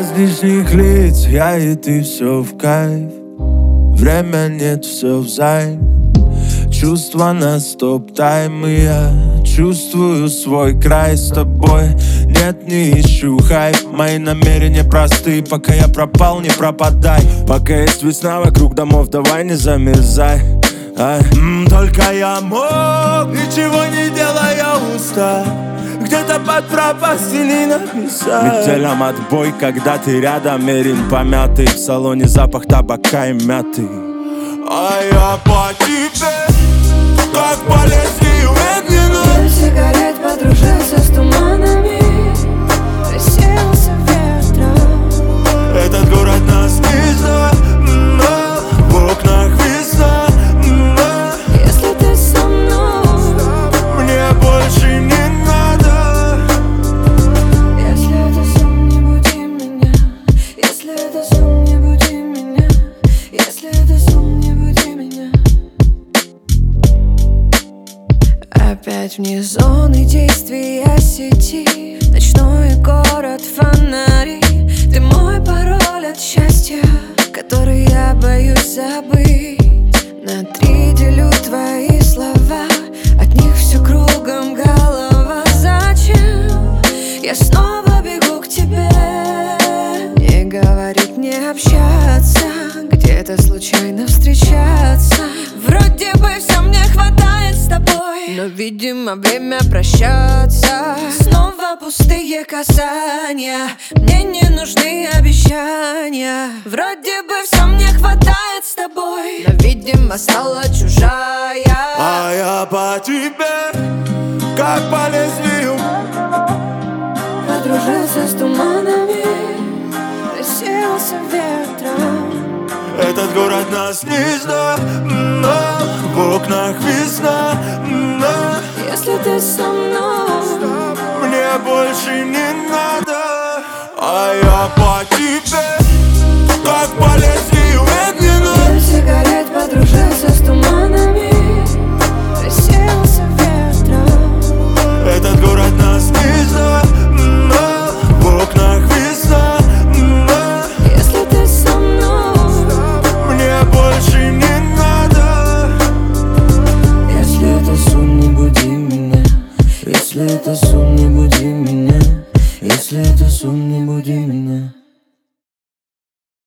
Без лишних лиц, я и ты, все в кайф. Время нет, все взаим. Чувства на стоп-тайм, и я чувствую свой край с тобой. Нет, не ищу хайп, мои намерения просты. Пока я пропал, не пропадай. Пока есть весна вокруг домов, давай не замерзай. Только я мог, ничего не делая уста, где-то под пропастями написать. Метелям отбой, когда ты рядом, мерин помятый. В салоне запах табака и мяты. А я по тебе, как по лезвию медленно. Дым сигарет подружился с туманами, рассеялся ветром. Этот город нас не знает, в окнах весна. Если ты со мной, мне больше не надо. если это сон, не буди меня. Если это сон, не буди меня. Если это сон, не буди меня. Опять вне зоны действия сети, ночной город, фонари. Ты мой пароль от счастья, который я боюсь забыть. На 3 делю твои слова, от них все кругом голова. Зачем я снова бегу к тебе? Не говорить, не общаться, где-то случайно встречаться. Вроде бы все мне хватает с тобой, но, видимо, время прощаться. Снова пустые касания, мне не нужны обещания. Вроде бы все мне хватает с тобой, но, видимо, стала чужая. А я по тебе, как по лезвию. Подружился с туманами, рассеялся ветром. Этот город нас не знает, в окнах весна. Если ты со мной, Мне больше не надо. А я по тебе, как по лезвию медленно. дым сигарет подружился с туманами, рассеялся ветром. Этот город нас не знает, в окнах весна. Если ты со мной, Мне больше не надо. Если это сон, не буди меня. Если это сон, не буди меня. Если это сон, не буди меня.